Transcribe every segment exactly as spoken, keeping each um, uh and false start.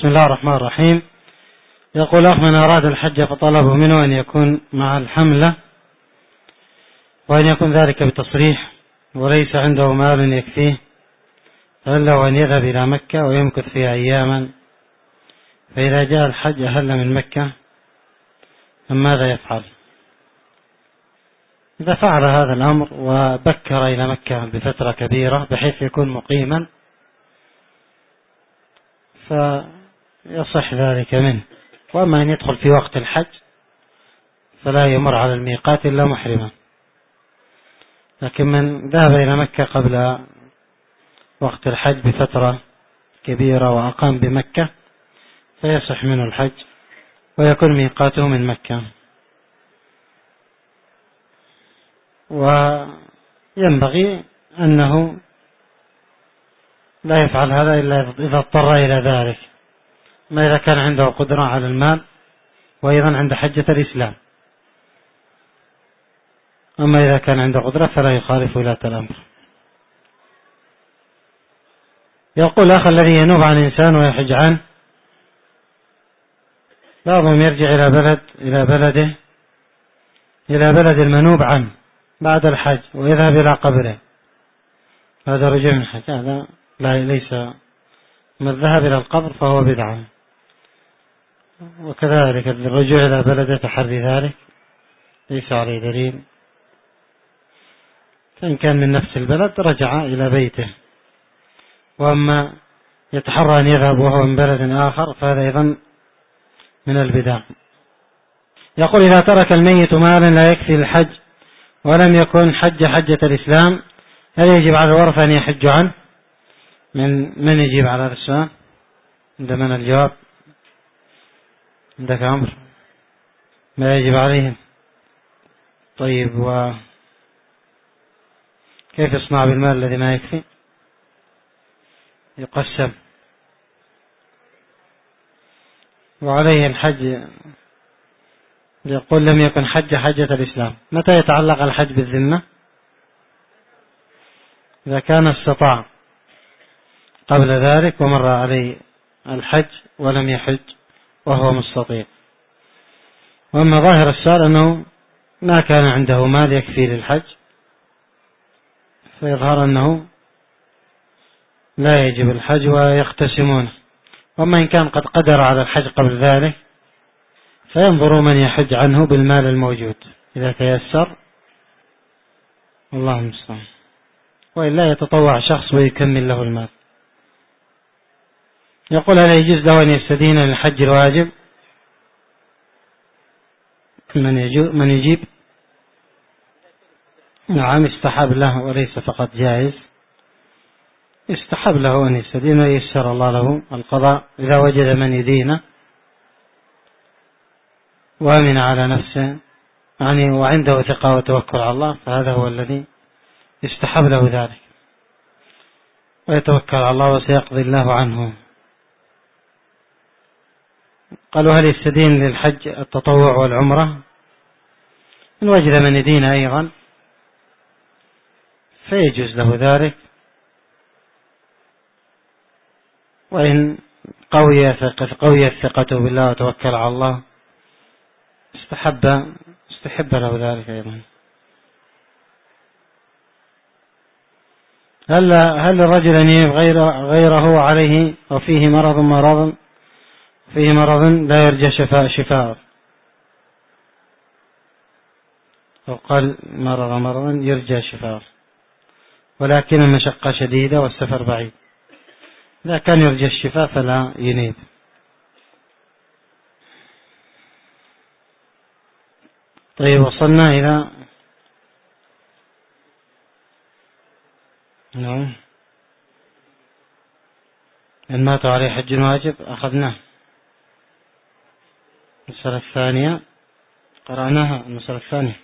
بسم الله الرحمن الرحيم. يقول أخ: من أراد الحج فطلبه منه أن يكون مع الحملة وأن يكون ذلك بتصريح وليس عنده مال يكفيه، فهل له أن يذهب إلى مكة ويمكث فيها أياما، فإذا جاء الحج أهل من مكة أم ماذا يفعل؟ إذا فعل هذا الأمر وبكر إلى مكة بفترة كبيرة بحيث يكون مقيما فيصح ذلك منه، وأما أن يدخل في وقت الحج فلا يمر على الميقات إلا محرما. لكن من ذهب إلى مكة قبل وقت الحج بفترة كبيرة وأقام بمكة فيصح منه الحج ويكون ميقاته من مكة. وينبغي أنه لا يفعل هذا إلا إذا اضطر إلى ذلك، ما إذا كان عنده قدرة على المال وأيضا عند حجة الإسلام. أما إذا كان عنده قدرة فلا يخالف ولاة الأمر. يقول الأخ الذي ينوب عن إنسان ويحج عنه، بعضهم يرجع إلى بلد إلى بلده إلى بلد المنوب عنه بعد الحج ويذهب إلى قبره، هذا رجوع من الحج، هذا لا ليس من الذهاب إلى القبر فهو بدعة. وكذلك الرجوع إلى بلده تحري ذلك ليس عليه دليل، فإن كان من نفس البلد رجع إلى بيته. وأما يتحرى أن يذهب وهو من بلد آخر فهذا أيضا من البدع. يقول: إذا ترك الميت مالا لا يكفي للحج ولم يكن حج حجة الإسلام، هل يجب على الورثة أن يحج عنه؟ من من يجيب على هذا السؤال؟ عند من الجواب؟ عندك أمر؟ ما يجب عليهم. طيب، وكيف يصنع بالمال الذي ما يكفي؟ يقسم. وعليه الحج. يقول: لم يكن حج حجة الإسلام. متى يتعلق الحج بالذمة؟ إذا كان استطاع قبل ذلك ومر عليه الحج ولم يحج وهو مستطيع. وأما ظاهر السؤال أنه ما كان عنده مال يكفي للحج فيظهر أنه لا يجب الحج ويقتسمونه. وأما إن كان قد قدر على الحج قبل ذلك فينظروا من يحج عنه بالمال الموجود إذا تيسر، الله المستعان، وإلا يتطوع شخص ويكمل له المال. يقول: هل يجوز له أن يستدين للحج الواجب؟ من من يجيب؟ نعم، استحب له وليس فقط جائز، استحب له أن يستدين ويسر الله له القضاء إذا وجد من يدينه وأمن على نفسه يعني وعنده ثقة وتوكل على الله، فهذا هو الذي يستحب له ذلك، ويتوكل على الله وسيقضي الله عنه. قالوا: هل يستدين للحج التطوع والعمرة؟ إن وجد من يدين أيضا فيجوز له ذلك، وإن قوي قويت ثقته بالله وتوكل على الله استحب استحب له ذلك أيضا. هل هل الرجل أن ينيب غير غيره عليه وفيه مرض مرض فيه مرض لا يرجى شفاء شفاء أو قال مرض مرض يرجى شفاء ولكن المشقة شديدة والسفر بعيد، إذا كان يرجى الشفاء فلا ينيب. طيب، وصلنا إلى نعم إن ماتوا عليه حج واجب أخذناه. المسألة الثانية قرأناها، المسألة الثانية.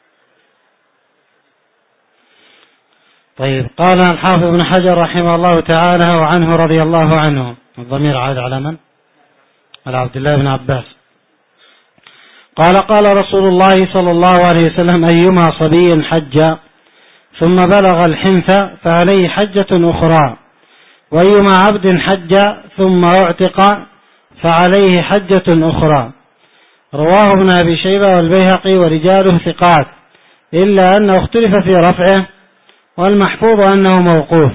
طيب، قال الحافظ ابن حجر رحمه الله تعالى وعنه رضي الله عنه، الضمير عاد على من؟ على عبد الله بن عباس. قال: قال رسول الله صلى الله عليه وسلم: أيما صبي حج ثم بلغ الحنث فعليه حجة أخرى، وأيما عبد حج ثم اعتق فعليه حجة أخرى. رواه ابن أبي شيبة والبيهقي ورجاله ثقات، إلا أنه اختلف في رفعه، والمحفوظ أنه موقوف.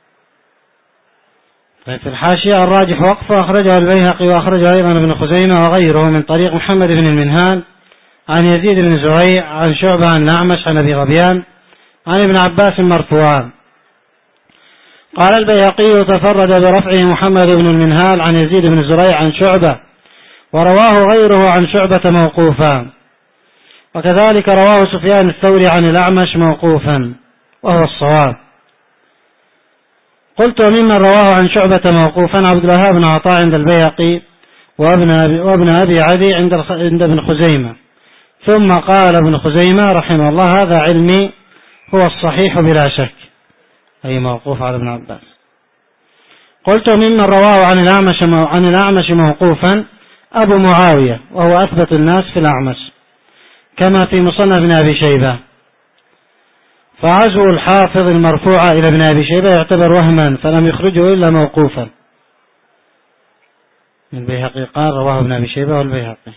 في الحاشية الراجح وقفه، أخرجه البيهقي وأخرجه أيضا ابن خزيمة وغيره من طريق محمد بن المنهال عن يزيد بن زريع عن شعبة عن الأعمش عن أبي غبيان عن ابن عباس مرفوعا. قال البيهقي تفرد برفعه محمد بن المنهال عن يزيد بن زريع عن شعبة، ورواه غيره عن شعبة موقوفا، وكذلك رواه سفيان الثوري عن الأعمش موقوفا وهو الصواب. قلت وممن رواه عن شعبة موقوفا عبد الوهاب بن عطاء عند البيهقي وابن أبي, وابن أبي عدي عند, عند ابن خزيمة. ثم قال ابن خزيمة رحمه الله هذا علمي هو الصحيح بلا شك، أي موقوف على ابن عباس. قلت ممن رواه عن الأعمش, عن الأعمش موقوفا أبو معاوية وهو أثبت الناس في الأعمش كما في مصنف ابن أبي شيبة، فعزو الحافظ المرفوع إلى ابن أبي شيبة يعتبر وهما فلم يخرجه إلا موقوفا. البيهقي قال رواه ابن أبي شيبة والبيهقي،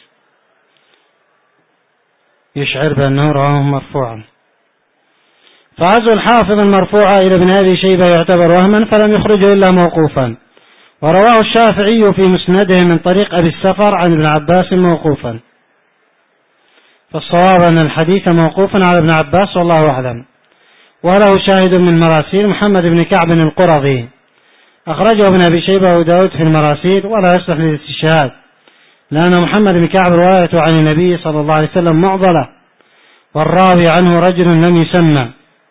يشعر بأنه رواه مرفوعا. فعزو الحافظ المرفوع إلى ابن أبي شيبة يعتبر وهما فلم يخرجه إلا موقوفا. ورواه الشافعي في مسنده من طريق أبي السفر عن ابن عباس موقوفا، فالصواب أن الحديث موقوفا على ابن عباس والله أعلم. وله شاهد من مراسيل محمد بن كعب القرظي أخرجه ابن أبي شيبة وداود في المراسيل، ولا يصلح للاستشهاد لأن محمد بن كعب روايته عن النبي صلى الله عليه وسلم معضلة، والراوي عنه رجل لم يسمى.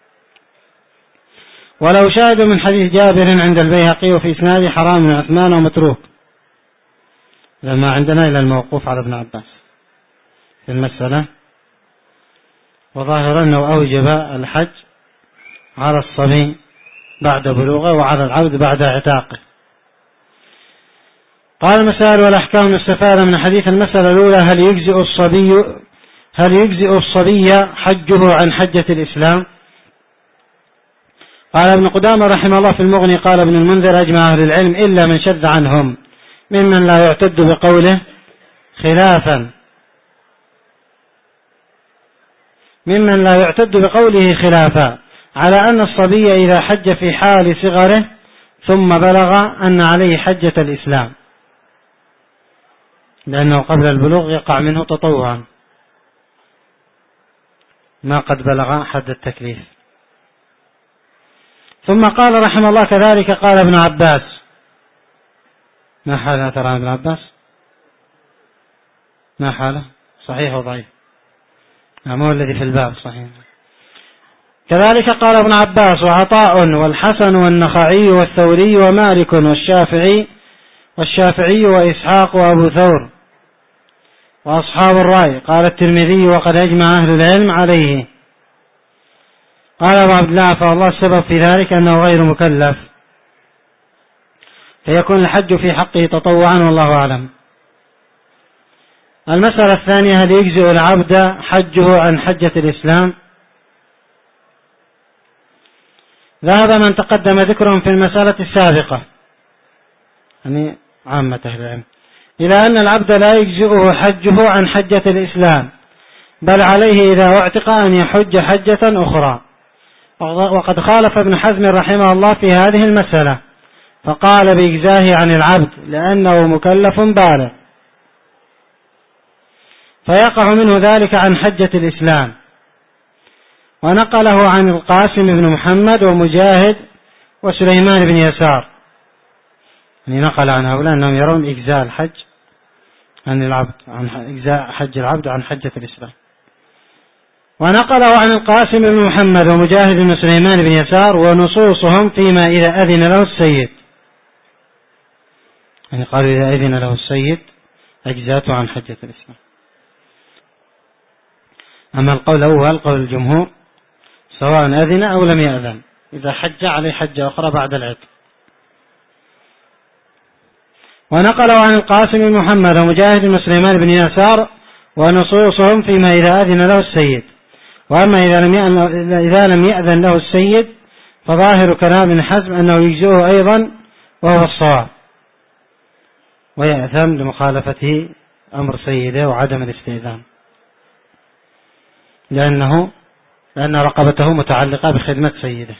ولو شاهد من حديث جابر عند البيهقي وفي إسناده حرام بن عثمان ومتروك، لما عندنا إلى الموقوف على ابن عباس في المسألة. وظاهر أنه أوجب الحج على الصبي بعد بلوغه وعلى العبد بعد اعتاقه. قال المسائل والأحكام استفاد من حديث المسألة الأولى هل يجزئ الصبي هل يجزئ الصبي حجه عن حجة الإسلام؟ قال ابن قدامة رحمه الله في المغني قال ابن المنذر أجمع أهل العلم إلا من شذ عنهم ممن لا يعتد بقوله خلافا ممن لا يعتد بقوله خلافا على أن الصبي إذا حج في حال صغره ثم بلغ أن عليه حجة الإسلام، لأنه قبل البلوغ يقع منه تطوعا ما قد بلغ حد التكليف. ثم قال رحمه الله كذلك قال ابن عباس. ما حاله ترى ابن عباس؟ ما حاله؟ صحيح وضعيف؟ مو الذي في الباب صحيح. كذلك قال ابن عباس وعطاء والحسن والنخعي والثوري ومالك والشافعي والشافعي وإسحاق وأبو ثور وأصحاب الرأي. قال الترمذي وقد أجمع أهل العلم عليه. قال أبو عبد الله فالله السبب في ذلك أنه غير مكلف فيكون الحج في حقه تطوعا والله أعلم. المسألة الثانية هل يجزئ العبد حجه عن حجة الإسلام؟ ذهب من تقدم ذكرهم في المسألة السابقة يعني عامة أهل العلم إلى أن العبد لا يجزئه حجه عن حجة الإسلام، بل عليه إذا اعتق أن يحج حجة أخرى. وقد خالف ابن حزم رحمه الله في هذه المسألة فقال بإجزاه عن العبد لأنه مكلف بالغ فيقع منه ذلك عن حجة الإسلام. ونقله عن القاسم بن محمد ومجاهد وسليمان بن يسار، يعني نقل عن هؤلاء أنهم يرون إجزاء الحج عن العبد عن إجزاء حج العبد عن حجة الإسلام. ونقله عن القاسم بن محمد ومجاهد بن سليمان بن يسار ونصوصهم فيما إذا أذن له السيد، يعني قالوا إذا أذن له السيد أجزاته عن حجة الإسلام. أما القول الأول قول الجمهور سواء أذن أو لم يأذن إذا حج عليه حجة أخرى بعد العتق. ونقلوا عن القاسم بن محمد ومجاهد بن سليمان بن يسار ونصوصهم فيما إذا أذن له السيد. وأما إذا لم يأذن, إذا لم يأذن له السيد فظاهر كلام ابن حزم أنه يجزئه أيضا وهو الصواب. ويأثم لمخالفته أمر سيده وعدم الاستئذان، لأنه لأن رقبته متعلقة بخدمة سيده.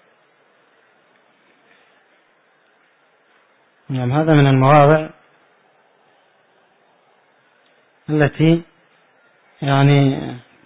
نعم، هذا من المواضع التي يعني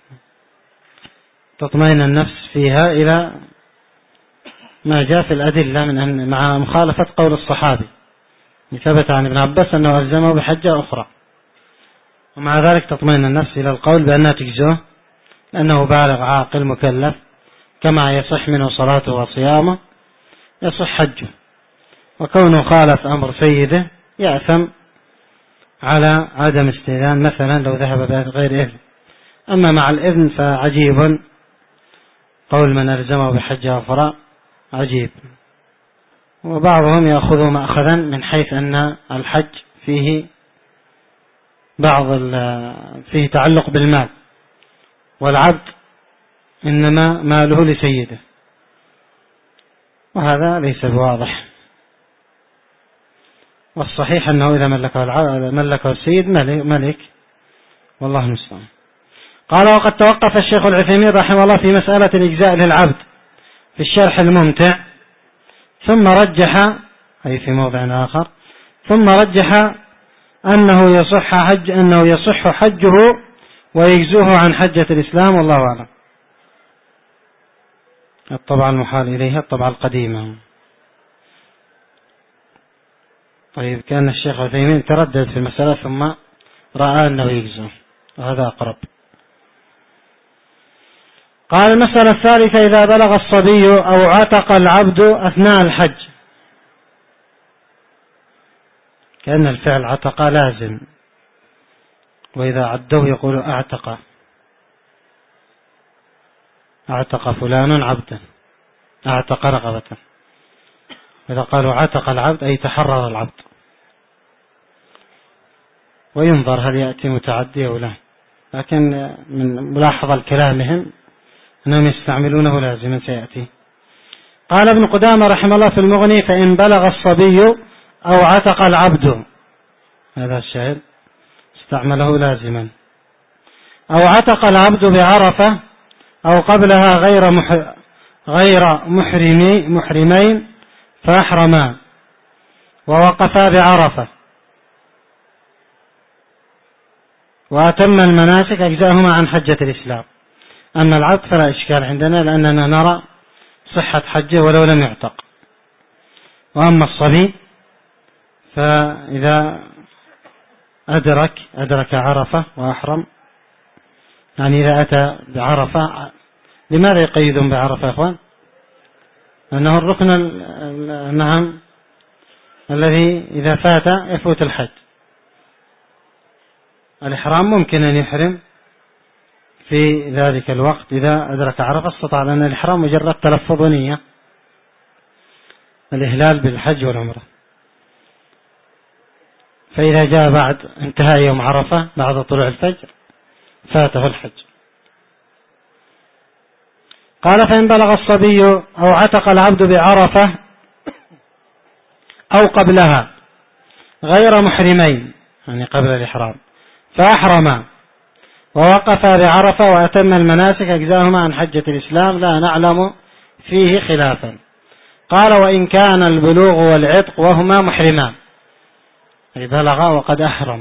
تطمئن النفس فيها إلى ما جاء في الأدلة من أن مع مخالفة قول الصحابي ثبت عن ابن عباس أنه ألزمه بحجة أخرى، ومع ذلك تطمئن النفس إلى القول بأنها تجزه لأنه بالغ عاقل مكلف، كما يصح منه صلاته وصيامه يصح حجه، وكونه خالف أمر سيده يأثم على عدم استئذان، مثلا لو ذهب بغير إذن. أما مع الإذن فعجيب قول من ألزمه بحجة أخرى، عجيب. وبعضهم يأخذ مأخذا من حيث أن الحج فيه بعض فيه تعلق بالمال، والعبد إنما ماله لسيده، وهذا ليس بواضح. والصحيح أنه إذا ملكه ملكه السيد ملك، والله المستعان. قال: وقد توقف الشيخ العثيمين رحمه الله في مسألة الإجزاء للعبد في الشرح الممتع، ثم رجح، أي في موضع آخر، ثم رجح أنه يصح حج أنه يصح حجه ويجزوه عن حجة الإسلام، والله أعلم. الطبعة المحال إليها الطبعة القديمة. طيب، كان الشيخ عثيمين تردد في المسألة ثم رأى أنه يجزوه، وهذا أقرب. قال: المسألة الثالثة: إذا بلغ الصبي أو عتق العبد أثناء الحج. كأن الفعل عتق لازم، وإذا عدوه يقول أعتق أعتق فلان عبدا، أعتق رغبة. إذا قالوا عتق العبد أي تحرر العبد، وينظر هل يأتي متعدي أو لا، لكن من ملاحظة كلامهم أنهم يستعملونه لازما سيأتي. قال ابن قدامة رحمه الله في المغني: فإن بلغ الصبي أو عتق العبد، هذا الشاهد، استعمله لازما. أو عتق العبد بعرفة أو قبلها غير محر غير محرمي محرمين فأحرما ووقفا بعرفة وأتم المناسك أجزاهما عن حجة الإسلام. أما العبد فلا إشكال عندنا، لأننا نرى صحة حجه ولو لم يعتق. وأما الصبي فإذا أدرك أدرك عرفة وأحرم، يعني إذا أتى بعرفة. لماذا يقيدون بعرفة يا أخوان؟ أنه الركن النعم الذي إذا فات يفوت الحج. الإحرام ممكن أن يحرم في ذلك الوقت إذا أدرك عرفة، استطاع، لأن الإحرام مجرد تلفظ نية، الإهلال بالحج والعمرة. فإذا جاء بعد انتهاء يوم عرفة بعد طلوع الفجر فاته الحج. قال: فإن بلغ الصبي أو عتق العبد بعرفة أو قبلها غير محرمين، يعني قبل الإحرام، فأحرما ووقفا بعرفة وأتم المناسك أجزاهما عن حجة الإسلام، لا نعلم فيه خلافا. قال: وإن كان البلوغ والعتق وهما محرمان، أي بلغ وقد أحرم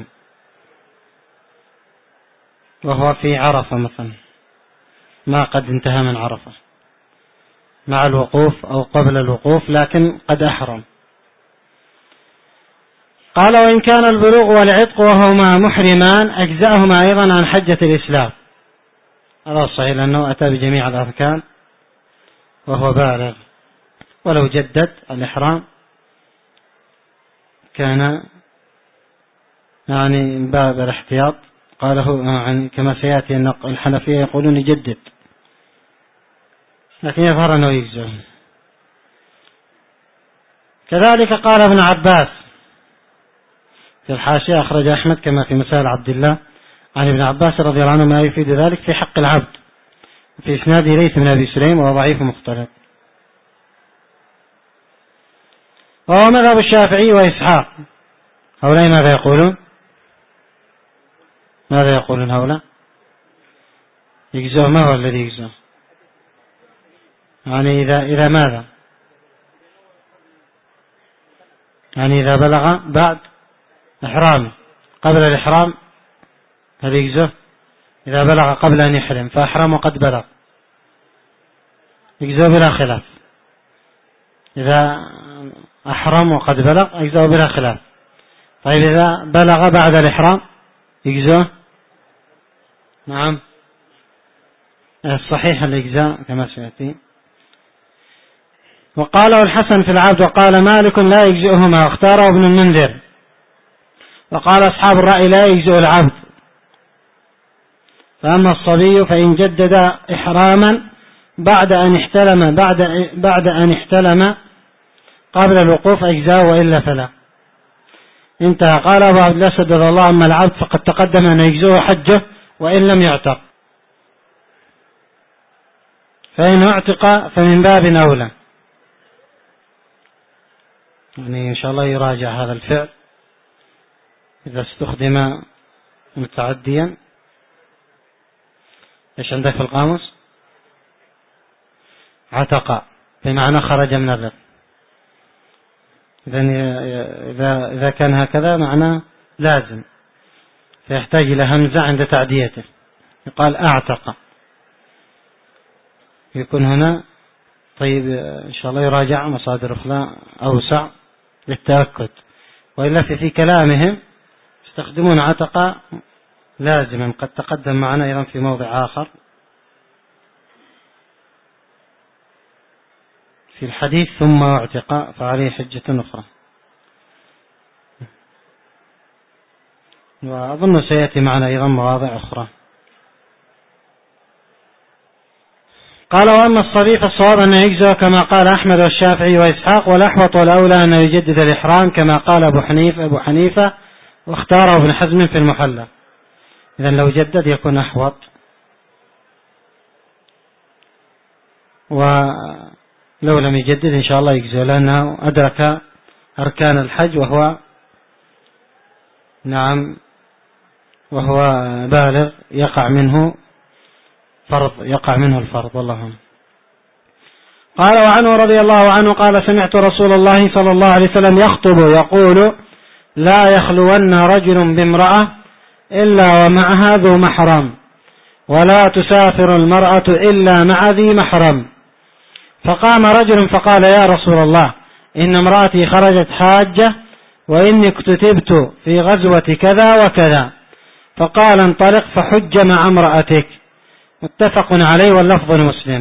وهو في عرفة مثلا، ما قد انتهى من عرفة مع الوقوف أو قبل الوقوف، لكن قد أحرم. قال: وإن كان البلوغ والعتق وهما محرمان أجزأهما أيضا عن حجة الإسلام. هذا صحيح، لأنه أتى بجميع الأركان وهو بالغ، ولو جدد الإحرام كان يعني باب الاحتياط. قاله يعني كما سيأتي أن الحنفية يقولون يجدد، لكن يظهر أنه يجزئ. كذلك قال ابن عباس في الحاشية، أخرج أحمد كما في مسائل عبد الله عن ابن عباس رضي الله عنه ما يفيد ذلك في حق العبد، في إسناده ليث بن أبي سليم وهو ضعيف مختلط. وهو مذهب الشافعي وإسحاق هؤلاء ماذا يقولون؟ ماذا يقولون هؤلاء؟ يجزئه. ما هو الذي يجزئه؟ يعني إذا إذا ماذا؟ يعني إذا بلغ بعد إحرامه، قبل الإحرام هل يجزئه؟ إذا بلغ قبل أن يحرم فأحرم وقد بلغ يجزئه بلا خلاف. إذا أحرم وقد بلغ يجزئه بلا خلاف. طيب إذا بلغ بعد الإحرام يجزئه؟ نعم الصحيح الإجزاء كما سيأتي. وقاله الحسن في العبد وقال مالك لا يجزئهما، واختاره ابن المنذر. وقال أصحاب الرأي لا يجزئ العبد. فأما الصبي فإن جدد إحراما بعد أن احتلم بعد بعد أن احتلم قبل الوقوف أجزاء وإلا فلا. انتهى. قال أبو عبد الله سدد الله. أما العبد فقد تقدم أن يجزئه حجه وإن لم يعتق، فإن اعتق فمن باب أولى. يعني إن شاء الله يراجع هذا الفعل إذا استخدم متعديا. إيش عندك في القاموس؟ عتق بمعنى خرج من الرق. إذا إذا كان هكذا معناه لازم، فيحتاج إلى همزة عند تعديته، يقال أعتق، يكون هنا. طيب إن شاء الله يراجع مصادر أخرى أوسع للتأكد. وإلا في, في كلامهم يستخدمون عتق لازما، قد تقدم معنا أيضا في موضع آخر في الحديث ثم اعتق فعليه حجة أخرى، وأظن سيأتي معنا أيضا مواضع أخرى. قال وأما الصبي فالصواب أنه يجزئ كما قال أحمد والشافعي وإسحاق، والأحوط والأولى أنه يجدد الإحرام كما قال أبو حنيفة أبو حنيفة واختاره ابن حزم في المحلى. إذن لو جدد يكون أحوط. ولو لم يجدد إن شاء الله يجزئ، لأنه أدرك أركان الحج وهو نعم وهو بالغ يقع منه فرض يقع منه الفرض. والله عنه. قال وعنه رضي الله عنه قال سمعت رسول الله صلى الله عليه وسلم يخطب يقول لا يخلون رجل بامرأة إلا ومعها ذو محرم، ولا تسافر المرأة إلا مع ذي محرم. فقام رجل فقال يا رسول الله إن امرأتي خرجت حاجة وإني اكتتبت في غزوة كذا وكذا. فقال انطلق فحج مع امرأتك. متفق عليه واللفظ المسلم.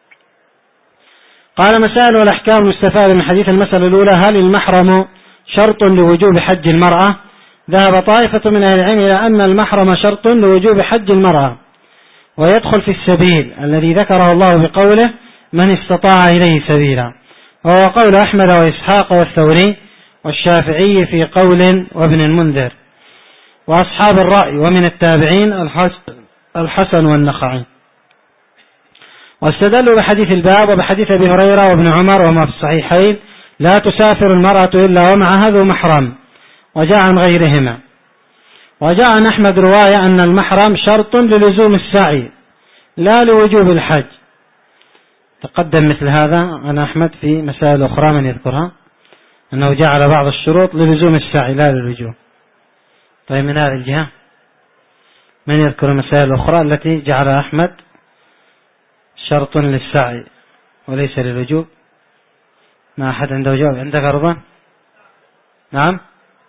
قال مسائل والأحكام المستفادة من حديث. المسألة الأولى هل المحرم شرط لوجوب حج المرأة؟ ذهب طائفة من أهل العلم إلى أن المحرم شرط لوجوب حج المرأة، ويدخل في السبيل الذي ذكره الله بقوله من استطاع إليه سبيلا، وهو قول أحمد وإسحاق والثوري والشافعي في قول وابن المنذر وأصحاب الرأي ومن التابعين الحسن والنخعي. واستدلوا بحديث الباب وبحديث أبي هريرة وابن عمر وما في الصحيحين لا تسافر المرأة إلا ومعها ذو محرم، وجاء عن غيرهما. وجاء عن أحمد رواية أن المحرم شرط للزوم السعي لا لوجوب الحج. تقدم مثل هذا عن أحمد في مسائل أخرى من يذكرها أنه جعل بعض الشروط للزوم السعي لا للوجوب. طيب من هذه الجهة من يذكر المسائل الأخرى التي جعل أحمد شرط للسعي وليس للوجوب؟ ما أحد عنده جواب؟ عندك رضا؟ نعم.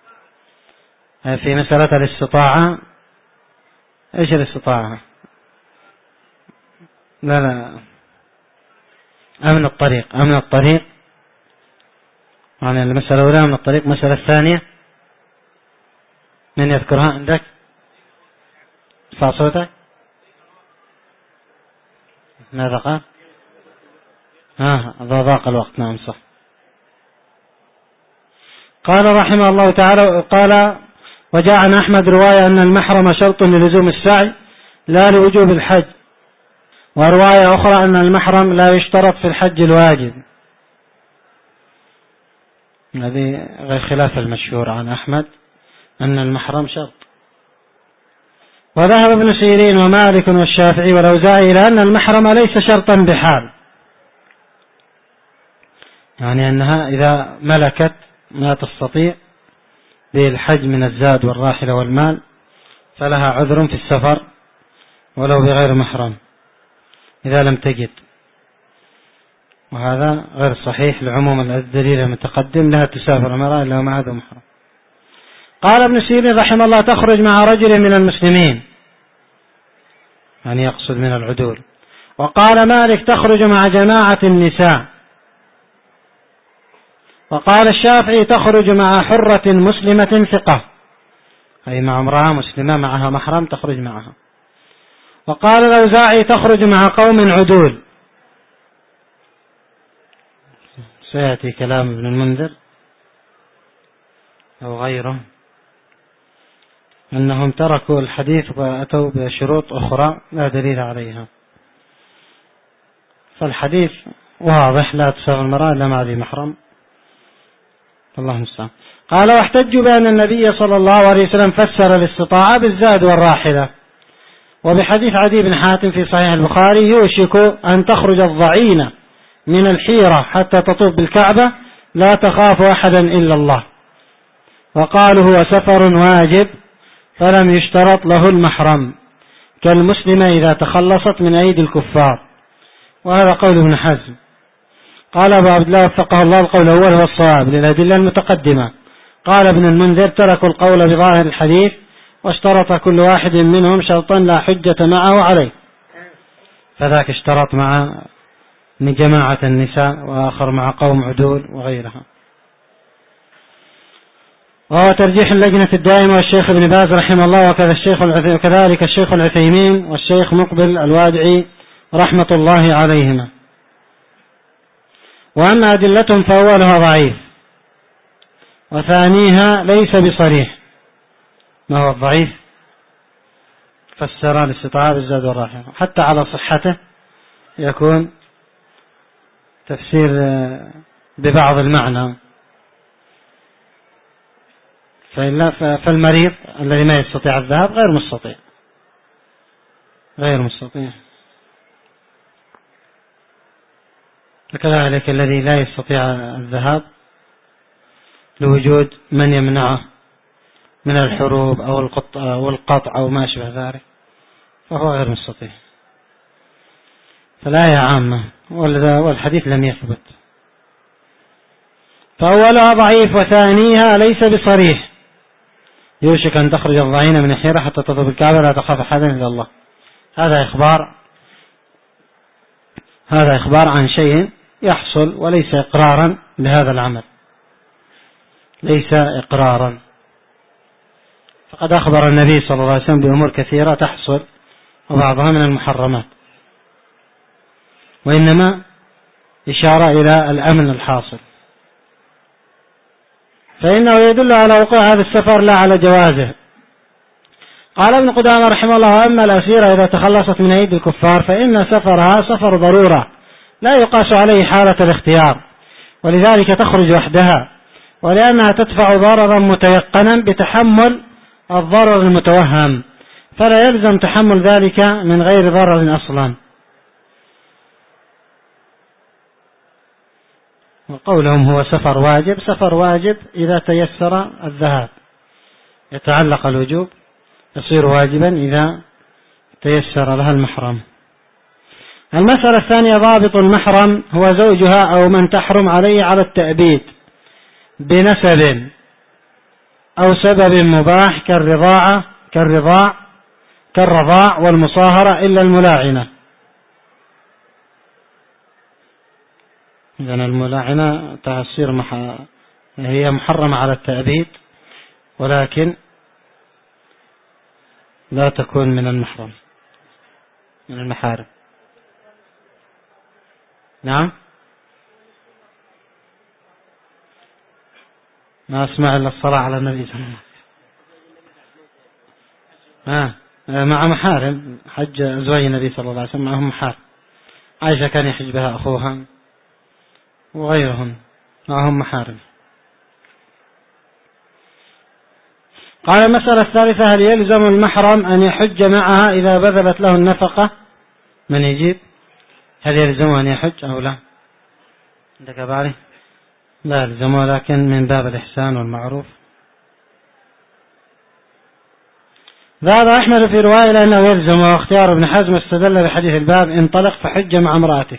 في مسألة الاستطاعة. ايش الاستطاعة؟ لا لا أمن الطريق. أمن الطريق يعني المسألة الأولى أمن الطريق. المسألة الثانية من يذكرها عندك؟ ارفع صوتك. ماذا قال؟ ها آه ضاق الوقت. نعم صح. قال رحمه الله تعالى قال وجاء عن أحمد رواية أن المحرم شرط للزوم السعي لا لوجوب الحج، ورواية أخرى أن المحرم لا يشترط في الحج الواجب. هذه غير خلاف المشهور عن أحمد أن المحرم شرط. وذهب ابن سيرين ومالك والشافعي والأوزاعي إلى أن المحرم ليس شرطا بحال، يعني أنها إذا ملكت ما تستطيع بالحج من الزاد والراحلة والمال فلها عذر في السفر ولو بغير محرم إذا لم تجد، وهذا غير صحيح لعموم الدليل المتقدم لا تسافر المرأة إلا مع ذو محرم. قال ابن سيرين رحمه الله: تخرج مع رجل من المسلمين، يعني يقصد من العدول. وقال مالك: تخرج مع جماعة النساء. وقال الشافعي: تخرج مع حرة مسلمة ثقة، أي مع امرأة مسلمة معها محرم تخرج معها. وقال الأوزاعي: تخرج مع قوم عدول. سيأتي كلام ابن المنذر أو غيره أنهم تركوا الحديث وأتوا بشروط أخرى لا دليل عليها، فالحديث واضح: لا تسافر المرأة إلا مع ذي محرم. الله المستعان. قال: واحتجوا بأن النبي صلى الله عليه وسلم فسر الاستطاعة بالزاد والراحلة، وبحديث عدي بن حاتم في صحيح البخاري: يوشك أن تخرج الضعينة من الحيرة حتى تطوف بالكعبة لا تخاف أحدا إلا الله. وقالوا: هو سفر واجب فلم يشترط له المحرم كالمسلمة إذا تخلصت من أيدي الكفار. وهذا قول ابن حزم. قال أبو عبد الله وفقه الله: القول الأول هو الصواب للأدلة المتقدمة. قال ابن المنذر: تركوا القول بظاهر الحديث واشترط كل واحد منهم شرطا لا حجة معه عليه، فذاك اشترط مع جماعة النساء، وآخر مع قوم عدول وغيرها. وهو ترجيح اللجنة الدائمة والشيخ ابن باز رحمه الله وكذا الشيخ وكذلك الشيخ العثيمين والشيخ مقبل الوادعي رحمة الله عليهما. وأما أدلتهم فأولها ضعيف وثانيها ليس بصريح. ما هو الضعيف؟ فسر الاستطاعة بالزاد والراحلة، حتى على صحته يكون تفسير ببعض المعنى. فالمريض الذي ما يستطيع الذهاب غير مستطيع غير مستطيع وكذلك الذي لا يستطيع الذهاب لوجود من يمنعه من الحروب أو القطع أو ما شابه ذلك فهو غير مستطيع. فالآية عامة والحديث لم يثبت. فأولها ضعيف وثانيها ليس بصريح. يوشك أن تخرج الضعينة من الحيرة حتى تطوف الكعبة لا تخاف أحدا إلا الله. هذا إخبار هذا إخبار عن شيء يحصل وليس إقرارا لهذا العمل، ليس إقرارا. فقد أخبر النبي صلى الله عليه وسلم بأمور كثيرة تحصل وبعضها من المحرمات، وإنما إشارة إلى الأمن الحاصل، فإنه يدل على وقوع هذا السفر لا على جوازه. قال ابن قدامة رحمه الله: أما الأسيرة إذا تخلصت من أيدي الكفار فإن سفرها سفر ضرورة لا يقاس عليه حالة الاختيار، ولذلك تخرج وحدها، ولأنها تدفع ضررا متيقنا بتحمل الضرر المتوهم، فلا يلزم تحمل ذلك من غير ضرر أصلا. وقولهم هو سفر واجب، سفر واجب إذا تيسر الذهاب، يتعلق الوجوب يصير واجبا إذا تيسر لها المحرم. المسألة الثانية: ضابط المحرم هو زوجها أو من تحرم عليه على التأبيد بنسب أو سبب مباح كالرضاعة كالرضاع كالرضاع والمصاهرة إلا الملاعنة. إذن الملاعنة تصير مح... هي محرمة على التأبيد ولكن لا تكون من المحرم من المحارم. نعم، ما أسمع إلا الصلاة على النبي صلى الله عليه وسلم. آه. مع محارم، حج زوج النبي صلى الله عليه وسلم معهم محارم. عائشة كان يحج بها أخوها وغيرهم معهم محارم. قال المسألة الثالثة: هل يلزم المحرم أن يحج معها إذا بذلت له النفقة؟ من يجيب؟ هل يلزم أن يحج أو لا؟ عندك بعلي؟ لا يلزم، ولكن من باب الإحسان والمعروف. ذهب أحمد في رواية لأنه يلزم، واختيار ابن حزم استدل بحديث الباب: انطلق فحج مع امرأتك.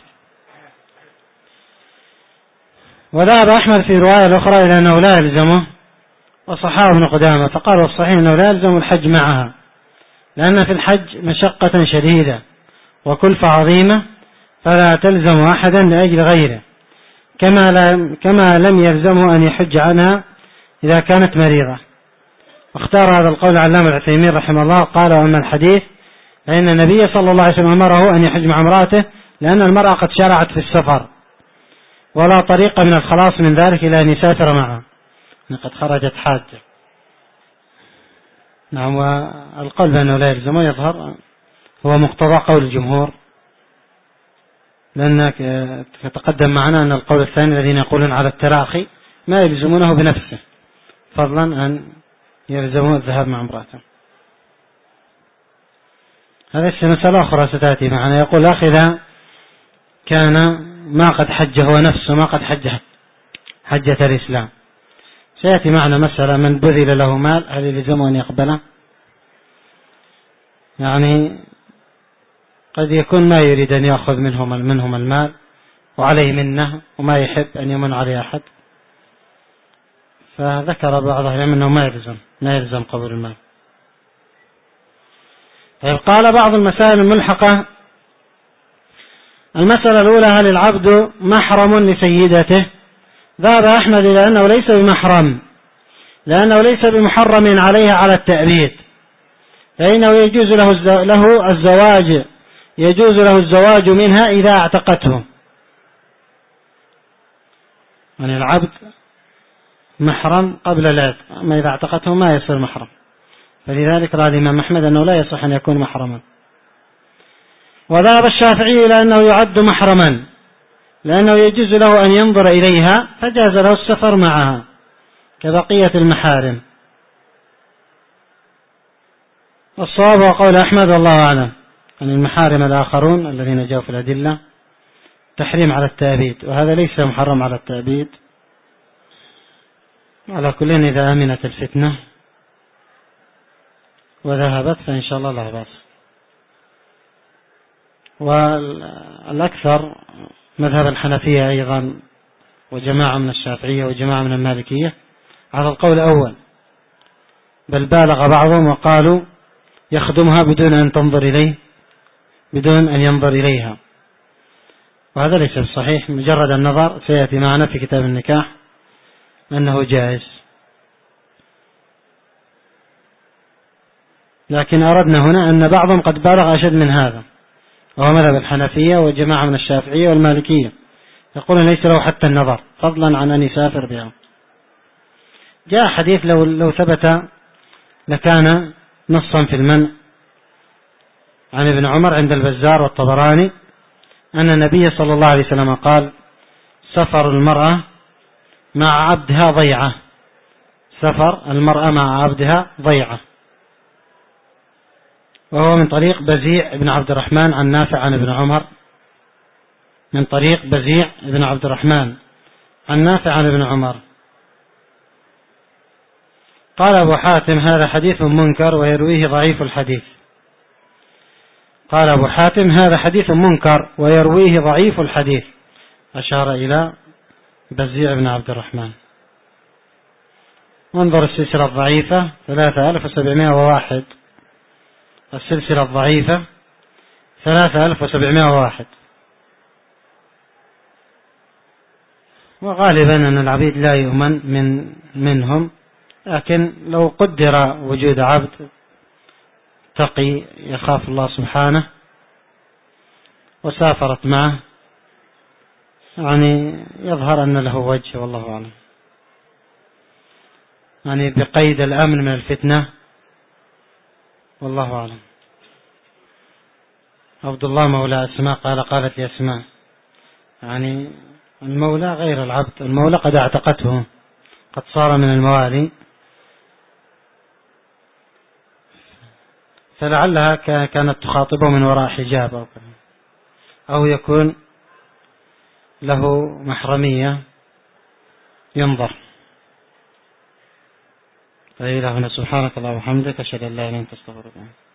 وذهب أحمد في رواية الأخرى إلى أنه لا يلزمه، وصححه ابن قدامة، فقال والصحيح أنه لا يلزم الحج معها، لأن في الحج مشقة شديدة وكلفة عظيمة، فلا تلزم أحدا لأجل غيره، كما لم, كما لم يلزمه أن يحج عنها إذا كانت مريضة. واختار هذا القول العلامة العثيمين رحمه الله، قال: وأما الحديث فإن النبي صلى الله عليه وسلم أمره أن يحج مع امرأته، لأن المرأة قد شرعت في السفر، ولا طريق من الخلاص من ذلك إلى أن يسافر معها، قد خرجت حاجة. نعم. والقول بأنه لا يلزمه يظهر هو مقتضى قول الجمهور، لأنك تقدم معنا أن القول الثاني الذين يقولون على التراخي ما يلزمونه بنفسه، فضلا أن يلزمه الذهاب مع امرأته. هذه مسألة أخرى ستأتي معنا. يقول أخي: إذا كان ما قد حج هو نفسه، ما قد حج حجة الإسلام، سيأتي معنا مسألة: من بذل له مال هل يلزمه أن يقبله؟ يعني قد يكون ما يريد أن يأخذ منهم منهم المال وعليه منه، وما يحب أن يمن عليه أحد، فذكر بعض أهل العلم أنه ما يلزم ما يلزم قبول المال. طيب، قال بعض المسائل الملحقة: المسألة الأولى: هل العبد محرم لسيدته؟ ذهب أحمد إلى أنه ليس بمحرم، لأنه ليس بمحرم عليها على التأبيد، فإنه يجوز له له الزواج يجوز له الزواج منها إذا اعتقته. يعني العبد محرم قبل العتق، أما إذا اعتقته ما يصير محرم، فلذلك رأى الإمام أحمد أنه لا يصح أن يكون محرما. وذهب الشافعي إلى أنه يعد محرما، لأنه يجوز له أن ينظر إليها، فجاز له السفر معها كبقية المحارم. والصواب هو قول أحمد والله أعلم، أن المحارم الآخرون الذين جاءوا في الأدلة تحريم على التأبيد، وهذا ليس محرم على التأبيد. على كل إذا أمنت الفتنة وذهبت فإن شاء الله لا بأس. والأكثر مذهب الحنفية أيضا، وجماعة من الشافعية وجماعة من المالكية على القول الأول، بل بالغ بعضهم وقالوا يخدمها بدون أن تنظر إليه بدون أن ينظر إليها، وهذا ليس بصحيح. مجرد النظر سيأتي معنا في كتاب النكاح أنه جائز، لكن أردنا هنا أن بعضهم قد بالغ أشد من هذا، وهو مذهب الحنفية وجماعة من الشافعية والمالكية، يقولون ليس له حتى النظر فضلا عن أن يسافر بها. جاء حديث لو, لو ثبت لكان نصا في المنع عن ابن عمر عند البزار والطبراني أن النبي صلى الله عليه وسلم قال: سفر المرأة مع عبدها ضيعة، سفر المرأة مع عبدها ضيعة. وهو من طريق بزيع بن عبد الرحمن عن نافع عن ابن عمر، من طريق بزيع بن عبد الرحمن عن نافع عن ابن عمر. قال أبو حاتم: هذا حديث منكر ويرويه ضعيف الحديث. قال أبو حاتم: هذا حديث منكر ويرويه ضعيف الحديث، أشار إلى بزيع بن عبد الرحمن. وانظر السلسلة الضعيفة ثلاثة آلاف وسبعمائة وواحد، السلسلة الضعيفة ثلاثة آلاف وسبعمائة وواحد. وغالبا أن العبيد لا يؤمن من منهم، لكن لو قدر وجود عبد تقي يخاف الله سبحانه وسافرت معه، يعني يظهر أن له وجه، والله أعلم، يعني بقيد الأمن من الفتنة، والله أعلم. عبد الله مولى أسماء قال: قالت لي أسماء، يعني المولى غير العبد، المولى قد اعتقته، قد صار من الموالي، فلعلها كانت تخاطبه من وراء حجاب أو كذا، أو يكون له محرمية ينظر. فإلى هنا سبحانك اللهم وبحمدك أشهد أن لا إله إلا أنت أستغفرك.